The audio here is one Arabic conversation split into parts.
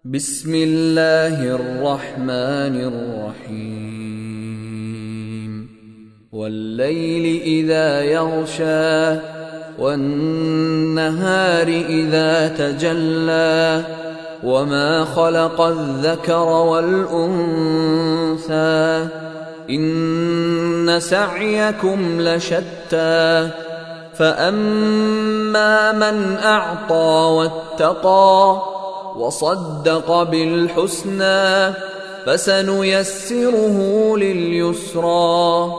بسم الله الرحمن الرحيم والليل إذا يغشى والنهار إذا تجلى وما خلق الذكر والأنثى إن سعيكم لشتى فأما من أعطى واتقى وصدق بالحسنى فسنيسره لليسرى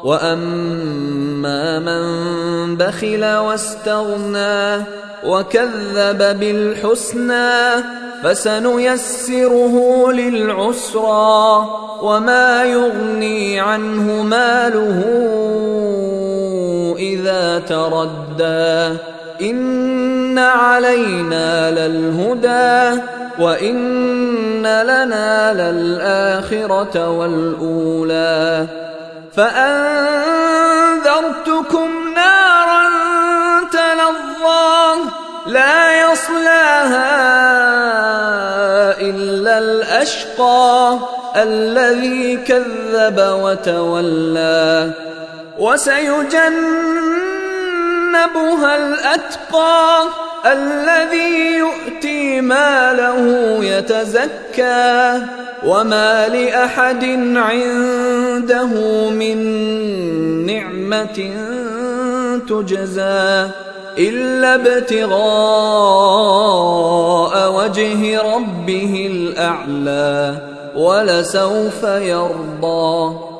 وأما من بخل واستغنى وكذب بالحسنى فسنيسره للعسرى وما يغني عنه ماله إذا تردى إن علينا للهدى وإن لنا للآخرة والأولى فأنذرتكم نارا تلظى لا يصلاها إلا الأشقى الذي كذب وتولى وسيجنبها الأتقى الذي يؤتي ماله يتزكى وما لأحد عنده من نعمة تجزى إلا ابتغاء وجه ربه الأعلى ولسوف يرضى